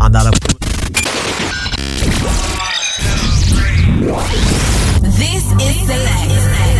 andare a... This is Select.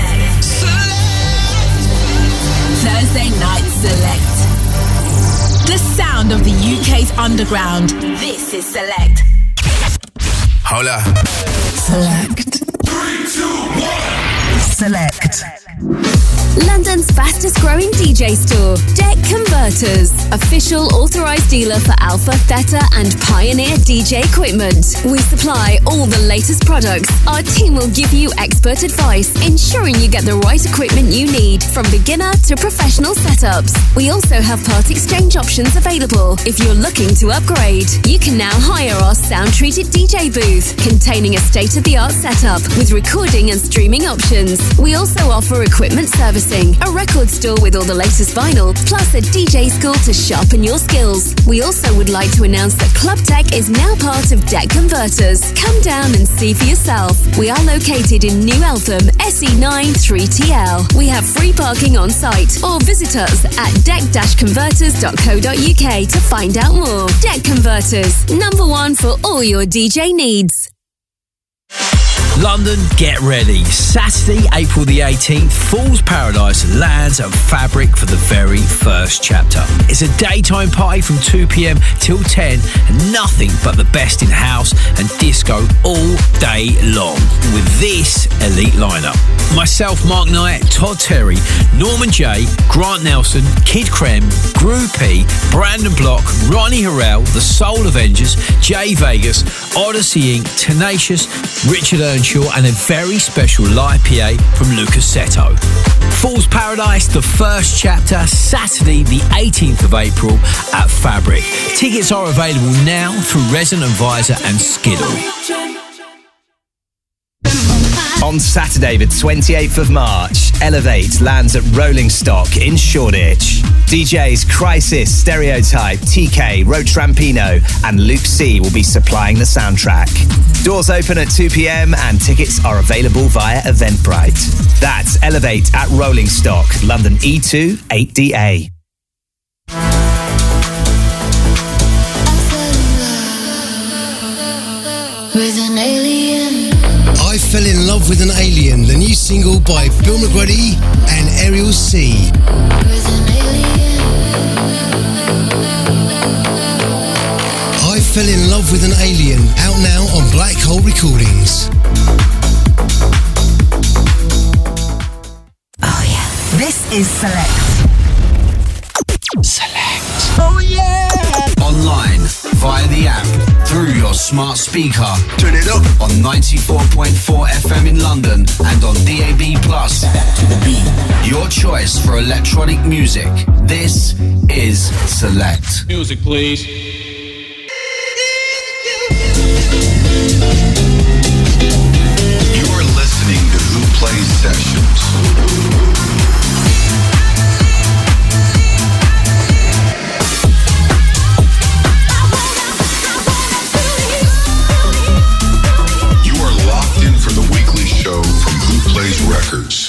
Thursday Night Select. The sound of the UK's underground. This is Select. Hola. Select. 3, 2, 1. Select. London's fastest growing DJ store, Deck Converters, official authorised dealer for Alpha, Theta and Pioneer DJ equipment. We supply all the latest products. Our team will give you expert advice, ensuring you get the right equipment you need, from beginner to professional setups. We also have part exchange options available. If you're looking to upgrade, you can now hire our sound-treated DJ booth, containing a state-of-the-art setup with recording and streaming options. We also offer equipment servicing, a record store with all the latest vinyl, plus a DJ school to sharpen your skills. We also would like to announce that Club Tech is now part of Deck Converters. Come down and see for yourself. We are located in New Eltham, SE9 3TL. We have free parking on site, or visit us at deck-converters.co.uk to find out more. Deck Converters, number one for all your DJ needs. London, get ready. Saturday, April the 18th, Fool's Paradise lands at Fabric for the very first chapter. It's a daytime party from 2 p.m. till 10, and nothing but the best in house and disco all day long, with this elite lineup. Myself, Mark Knight, Todd Terry, Norman J, Grant Nelson, Kid Creme, Gru P, Brandon Block, Ronnie Harrell, The Soul Avengers, Jay Vegas, Odyssey Inc., Tenacious, Richard Earnshaw, and a very special live PA from Lucas Seto. Fool's Paradise, the first chapter, Saturday the 18th of April at Fabric. Tickets are available now through Resident Advisor and Skiddle. On Saturday, the 28th of March, Elevate lands at Rolling Stock in Shoreditch. DJs Crisis, Stereotype, TK, Roach Rampino and Luke C will be supplying the soundtrack. Doors open at 2 p.m. and tickets are available via Eventbrite. That's Elevate at Rolling Stock, London E2 8DA. With an alien. I Fell in Love with an Alien, the new single by Bill McGrady and Ariel C. I Fell in Love with an Alien, out now on Black Hole Recordings. Oh yeah. This is Select. Select. Oh yeah. Online, via the app, through your smart speaker. Turn it up on 94.4 FM in London and on DAB+. Back to the beat. Your choice for electronic music. This is Select. Music, please. You are listening to Who Plays Sessions. Records.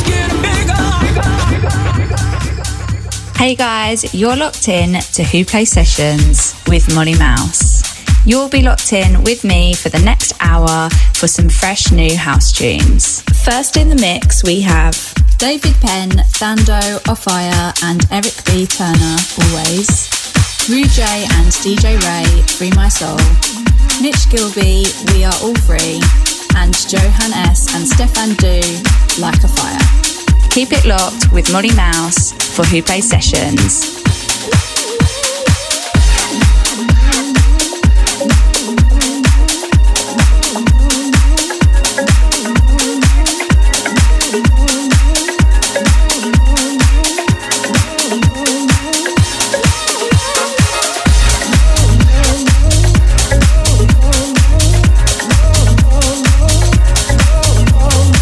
Hey guys, you're locked in to Who Play Sessions with Molly Mouse. You'll be locked in with me for the next hour for some fresh new house tunes. First in the mix we have David Penn, Thando, Offire and Eric B. Turner, Always. Rue J and DJ Ray, Free My Soul. Mitch Gilby, We Are All Free. And Johan S. and Stefan Du, Like a Fire. Keep it locked with Molly Mouse for Who Plays Sessions.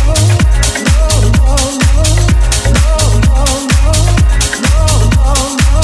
Oh,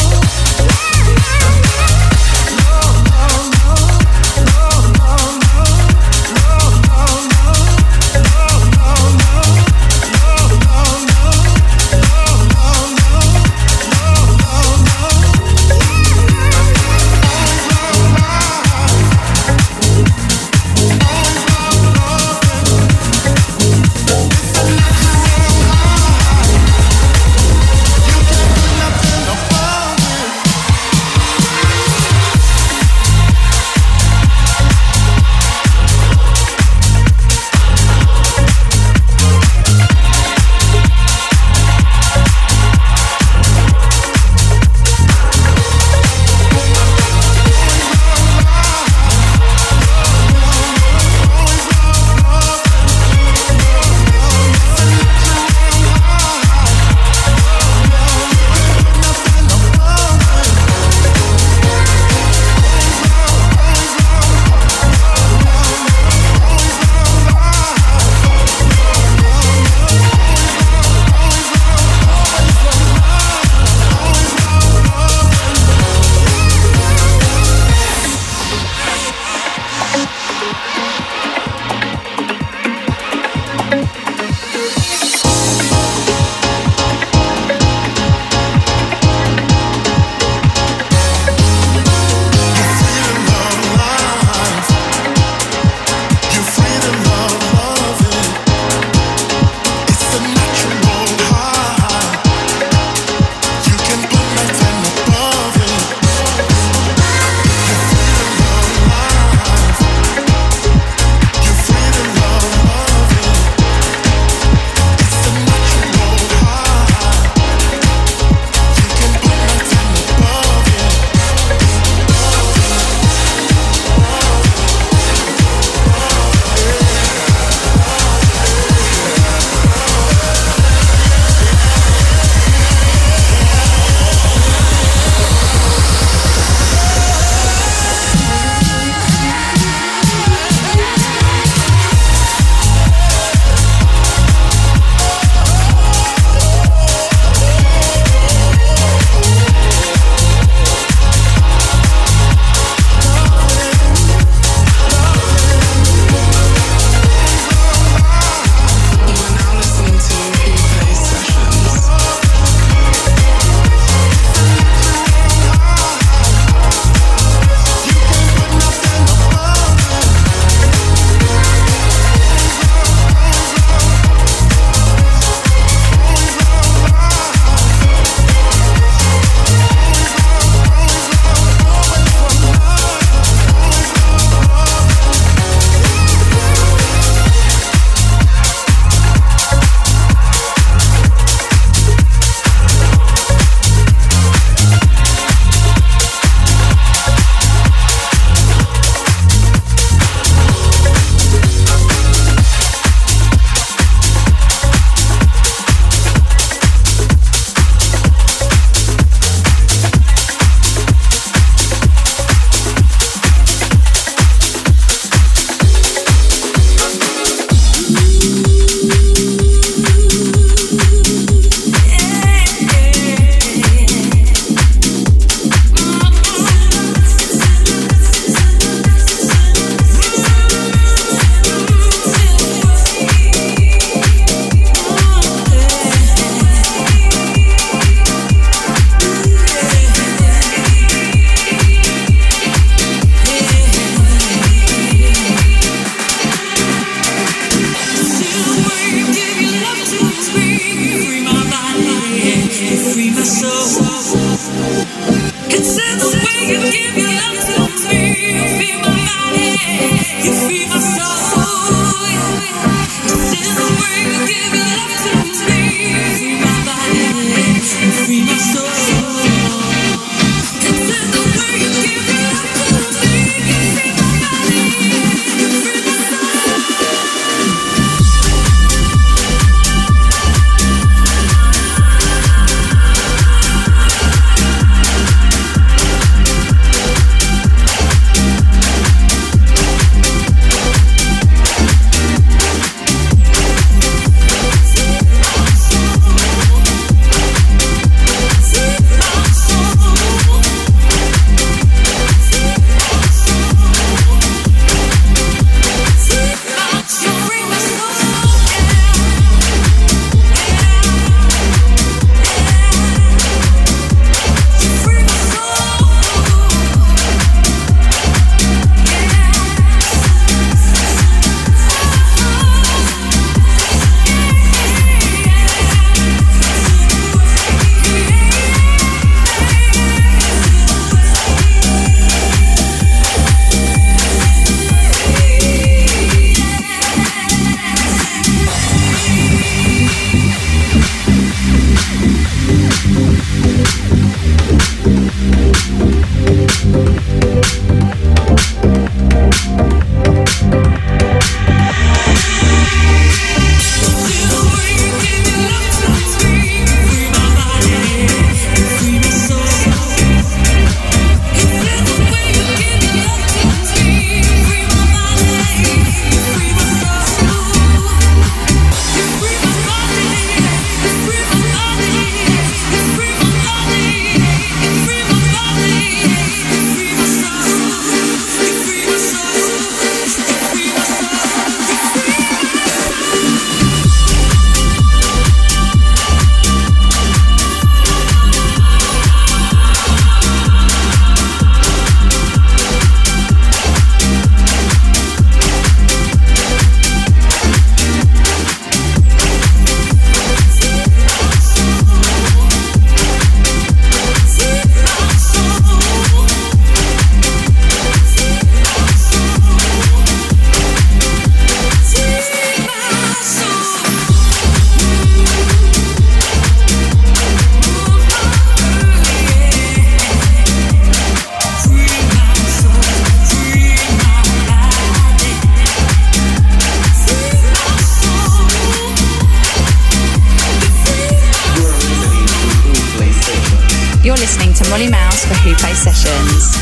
Molly Mouse for Who Plays Sessions.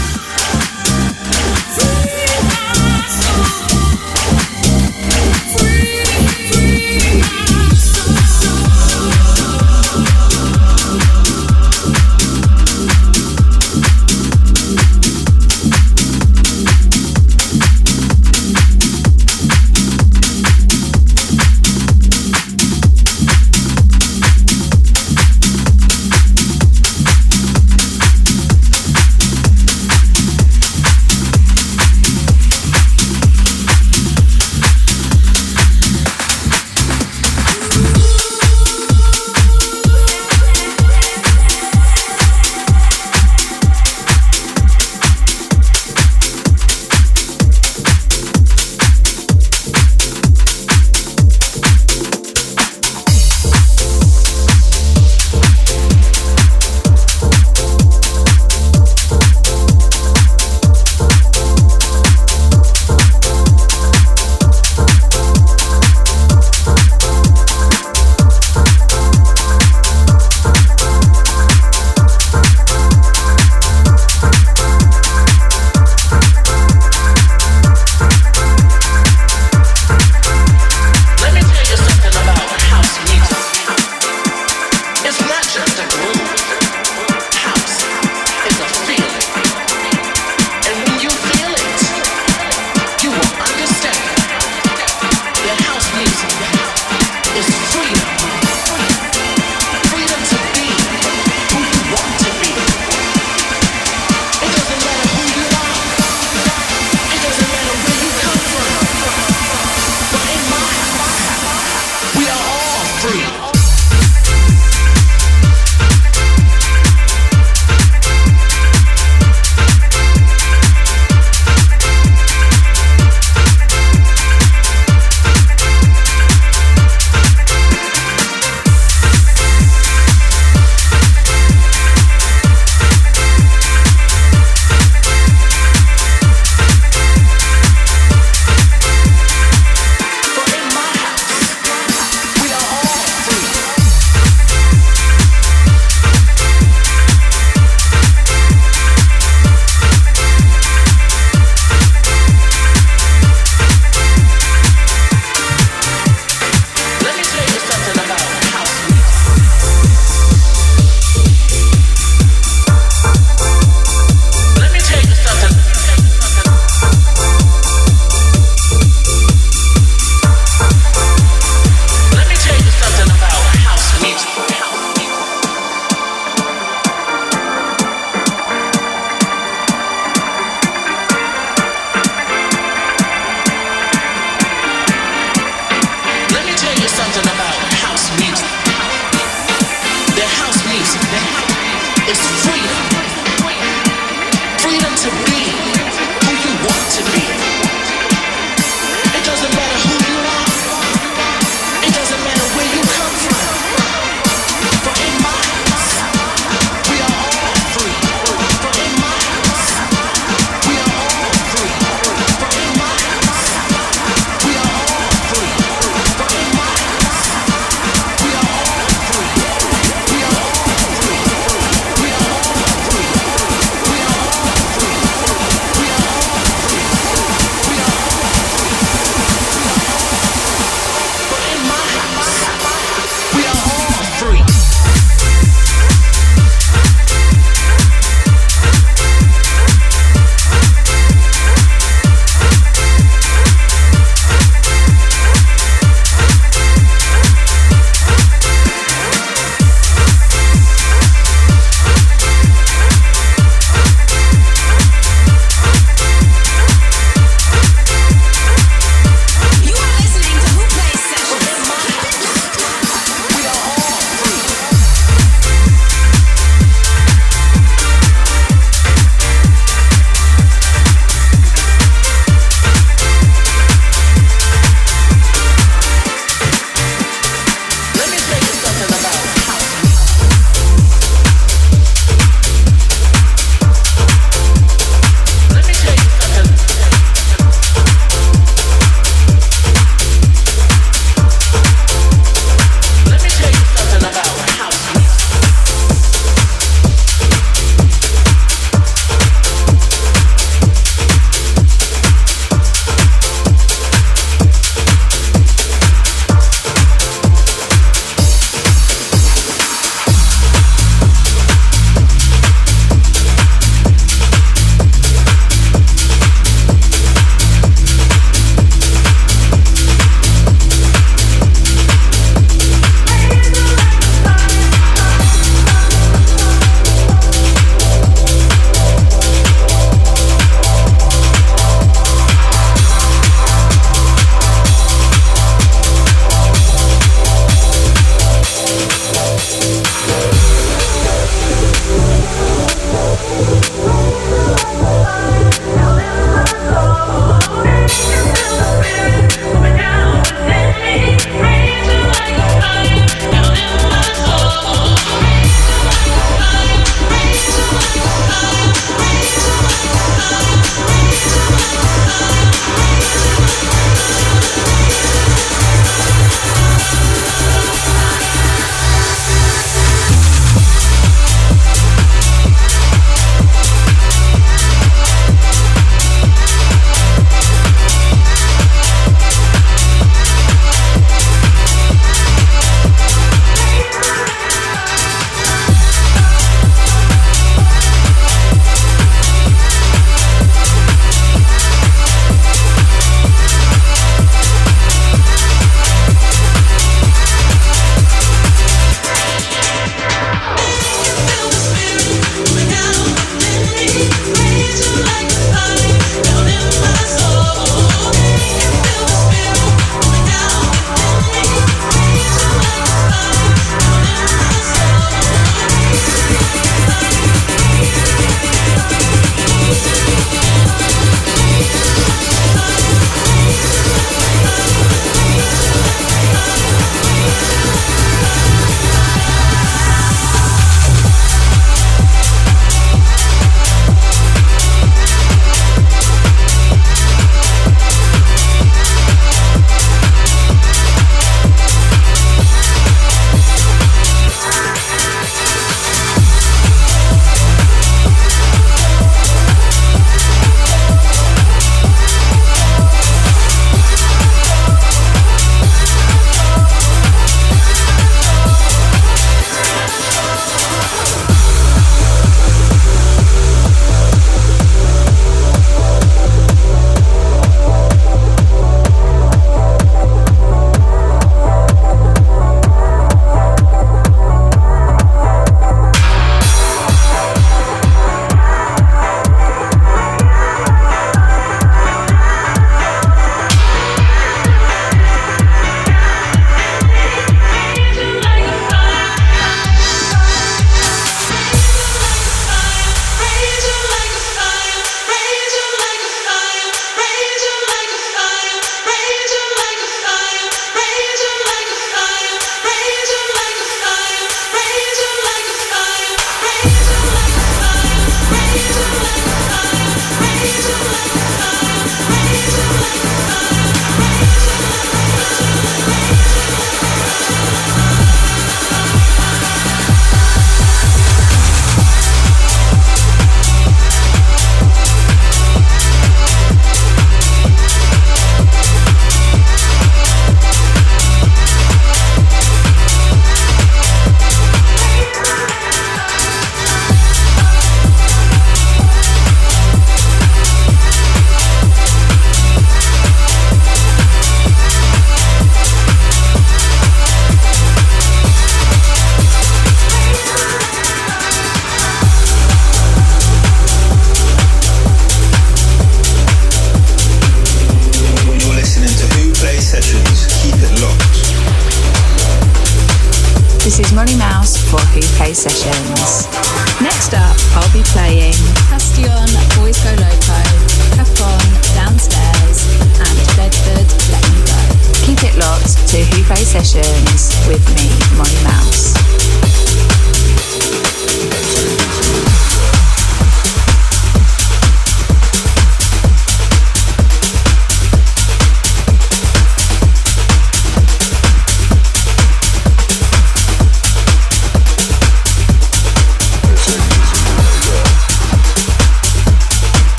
for Hoopay Sessions. Next up, I'll be playing Castion, Boys Go Loco, Capone, Downstairs, and Bedford, Let Me Go. Keep it locked to Hoopay Sessions with me, Molly Mouse.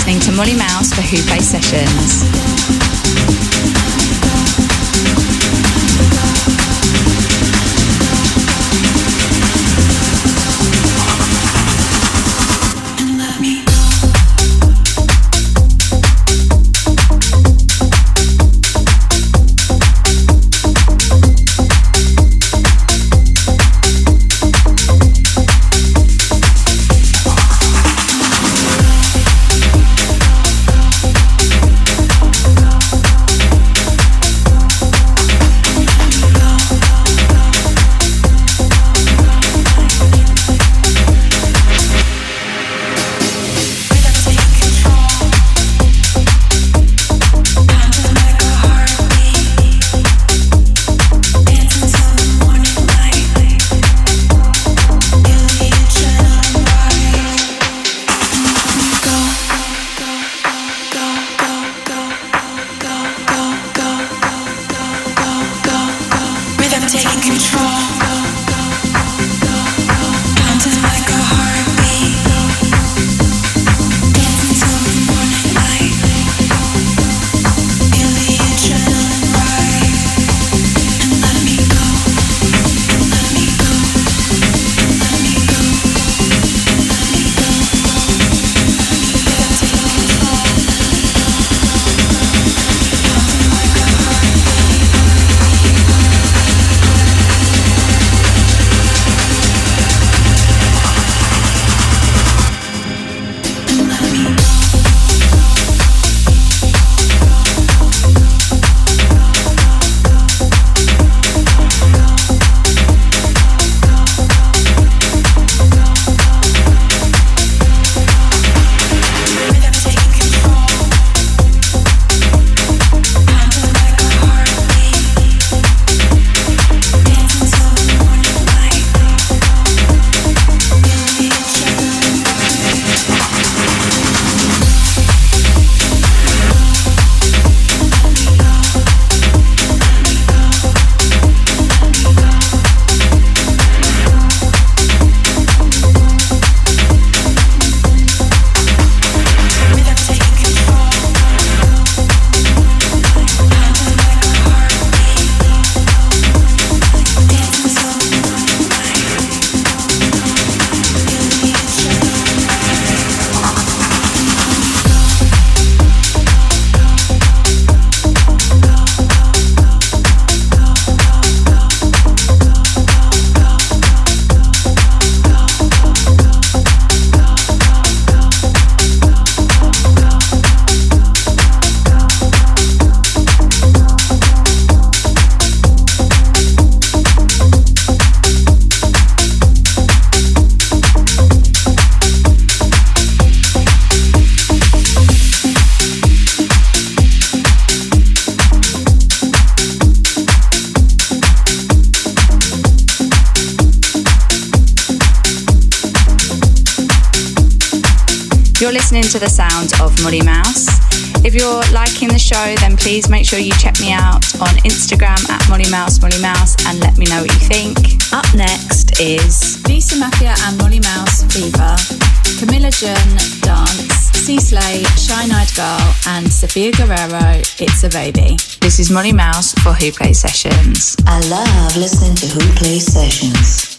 listening to Molly Mouse for Who Play Sessions. You're listening to the sound of Molly Mouse. If you're liking the show, then please make sure you check me out on Instagram at Molly Mouse, and let me know what you think. Up next is Lisa Mafia and Molly Mouse Fever, Camilla Jun Dance, C Slay, Shine Eyed Girl, and Sofia Guerrero, It's a Baby. This is Molly Mouse for Who Play Sessions. I love listening to Who Play Sessions.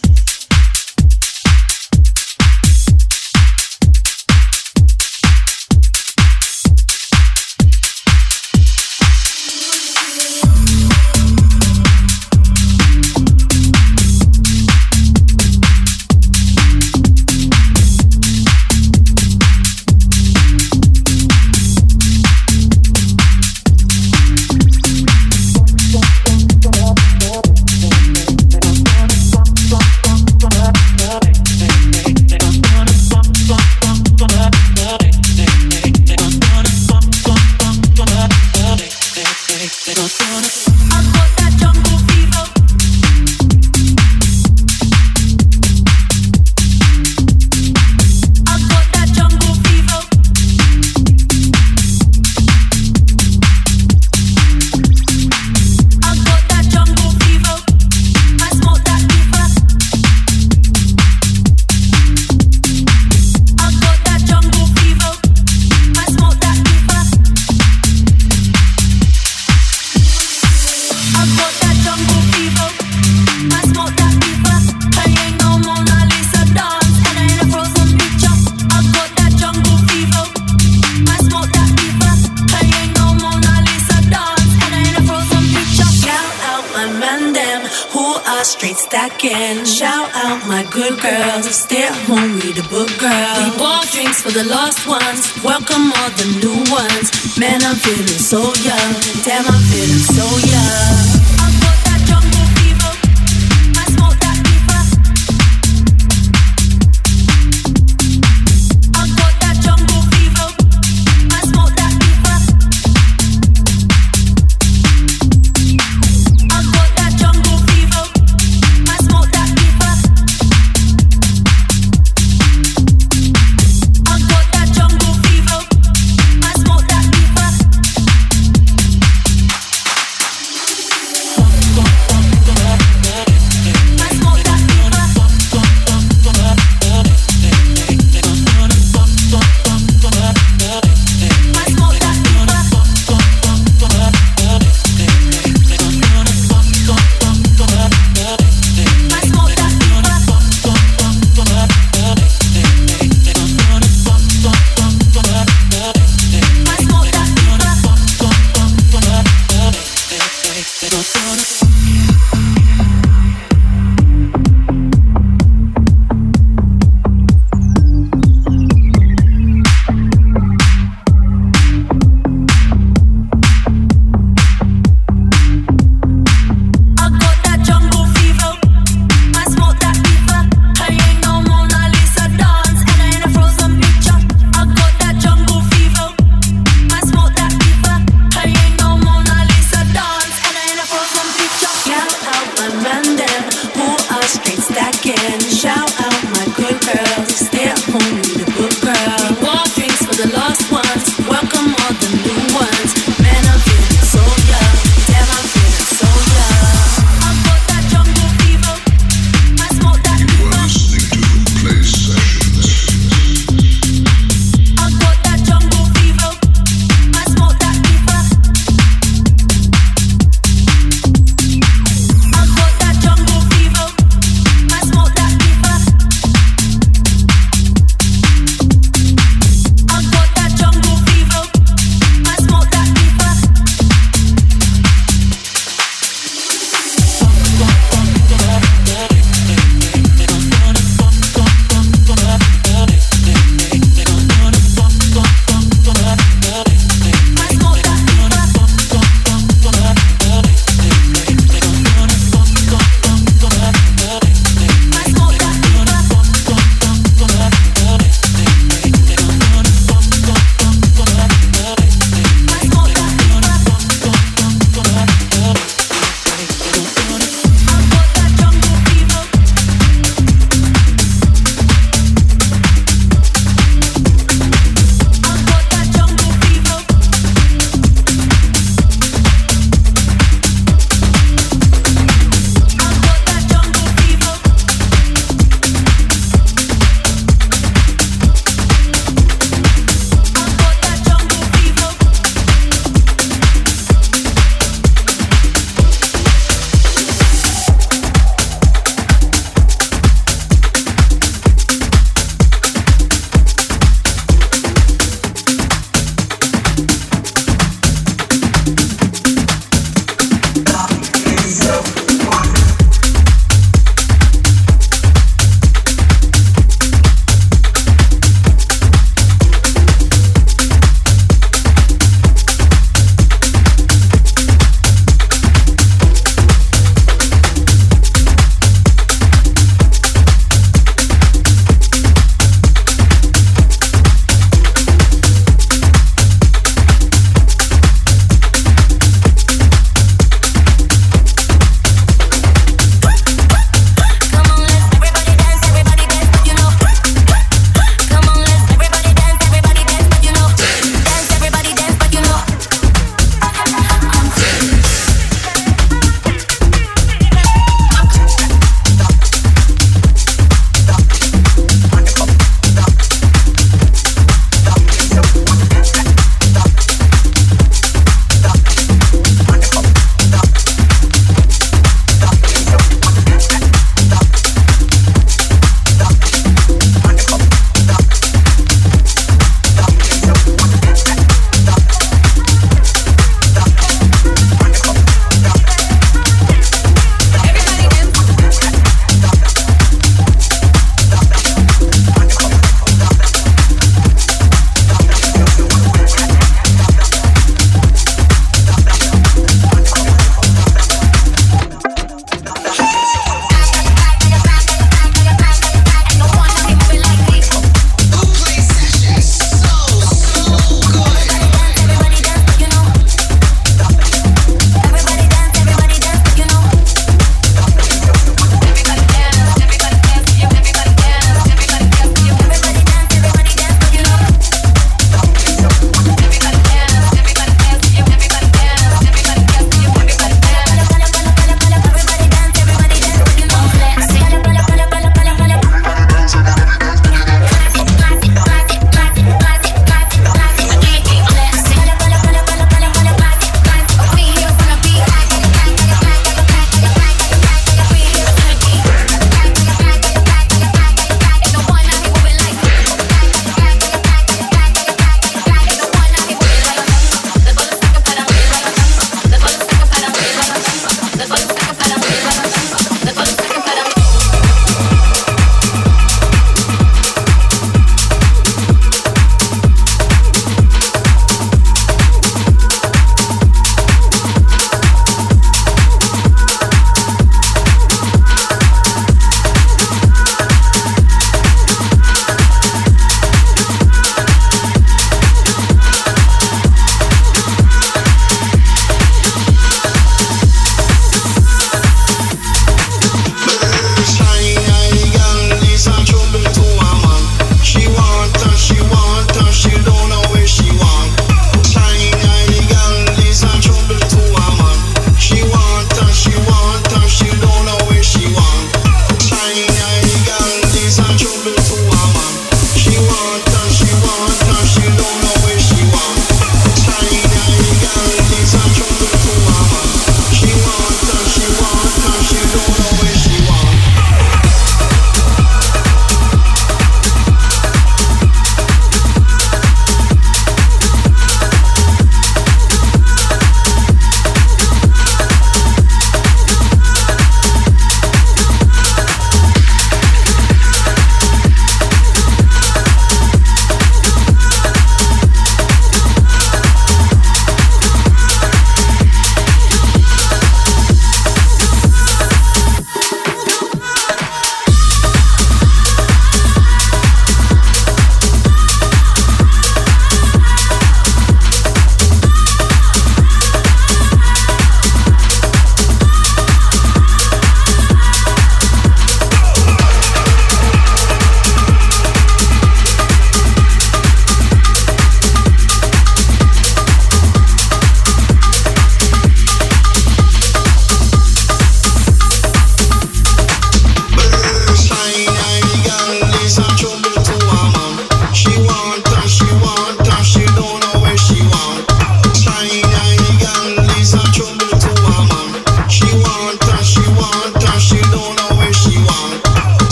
Bye. man them who are straight stacking. Shout out my good girls, stay at home, read a book, girl. We bought drinks for the lost ones, welcome all the new ones. Man, I'm feeling so young, damn, I'm feeling so young. I got that jungle fever, I smoke that fever. I got that jungle fever, I smoke that fever. I got that jungle fever, I smoke that fever. I got that jungle fever, I smoke that fever.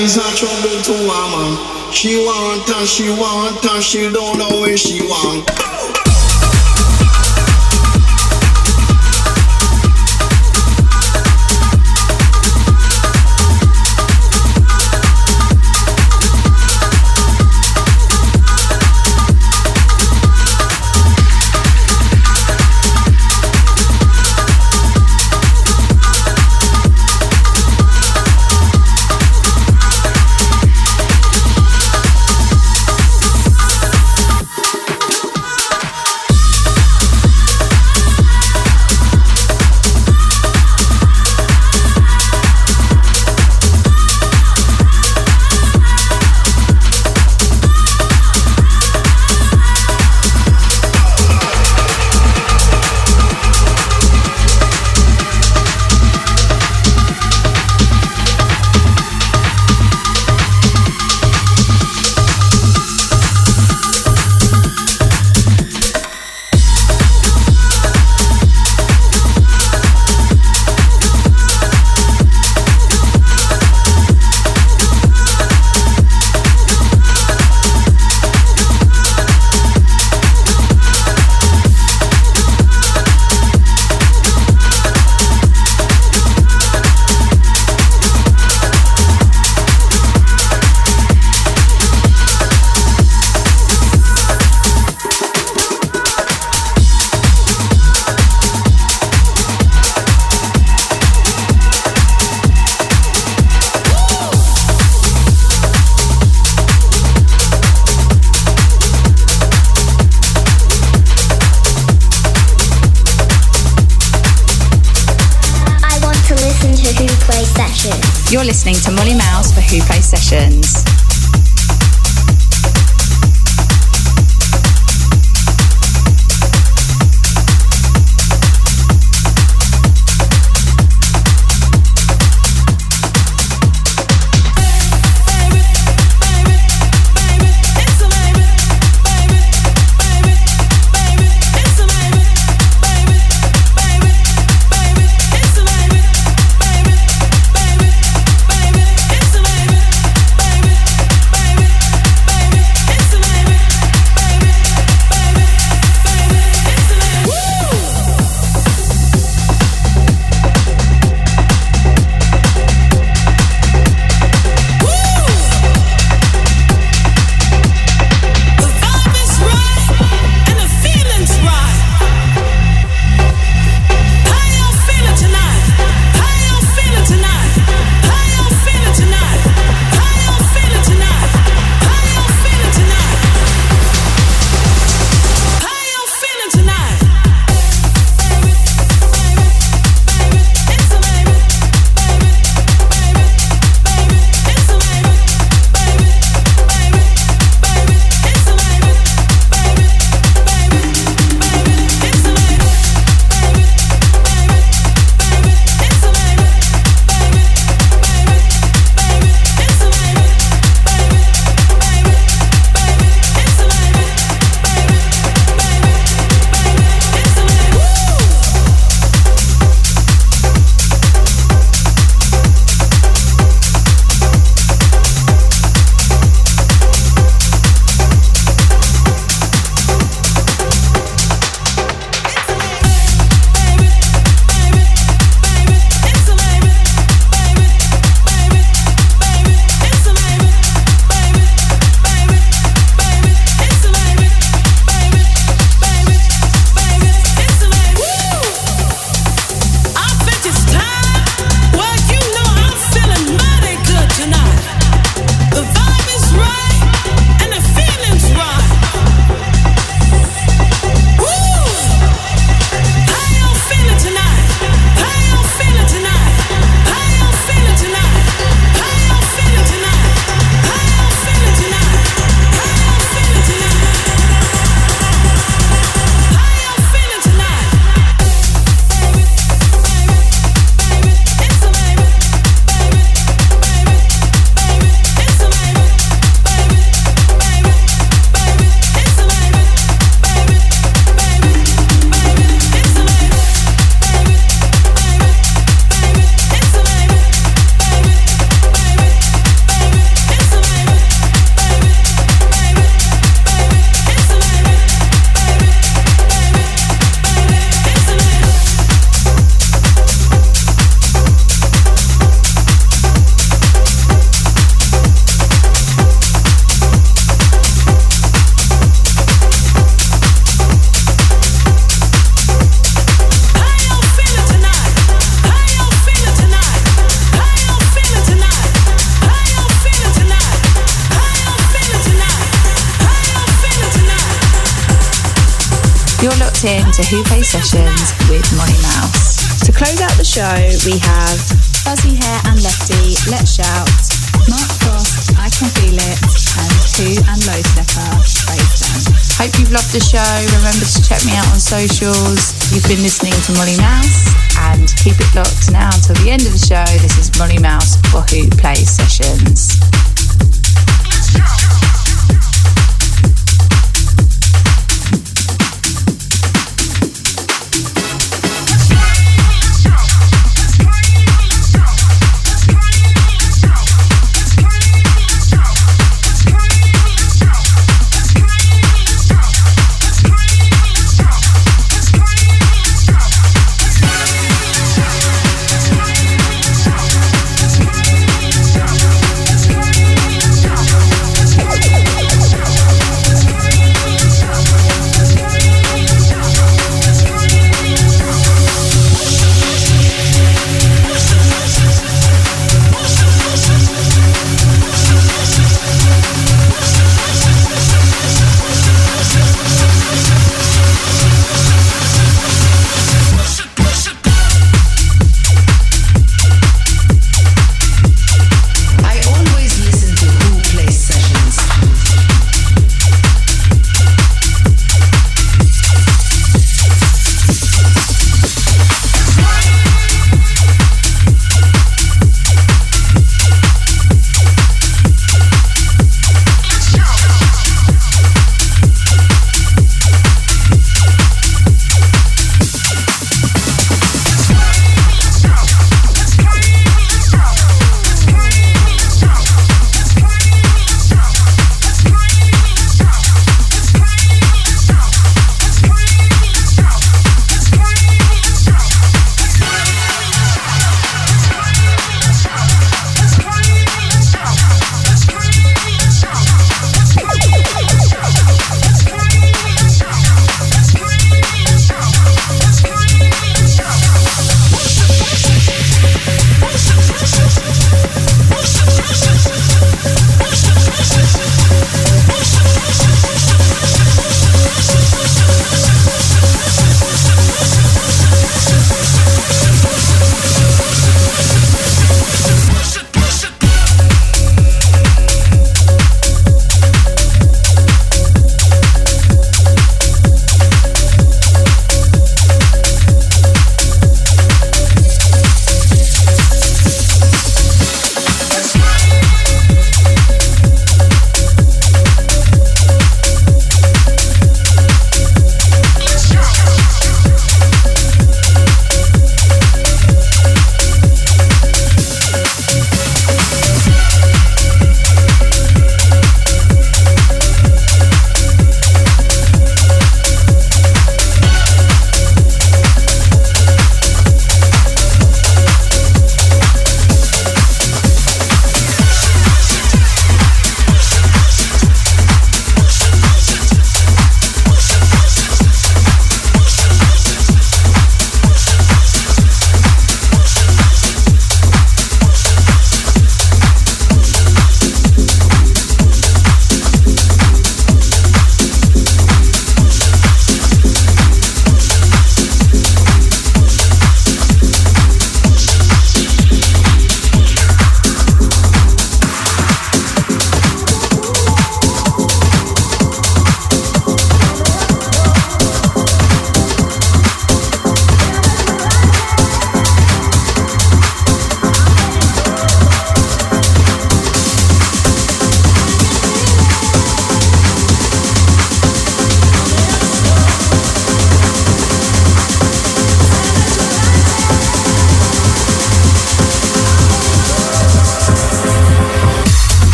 is a trouble to a man. She want and she don't know where she want. You're listening to Molly Mouse for Who Plays Sessions. listening to Who Plays Sessions with Molly Mouse. To close out the show, we have Fuzzy Hair and Lefty, Let's Shout, Mark Frost, I Can Feel It, and Who and Low Stepper, Praise Them. Hope you've loved the show. Remember to check me out on socials. You've been listening to Molly Mouse, and keep it locked now until the end of the show. This is Molly Mouse for Who Plays Sessions.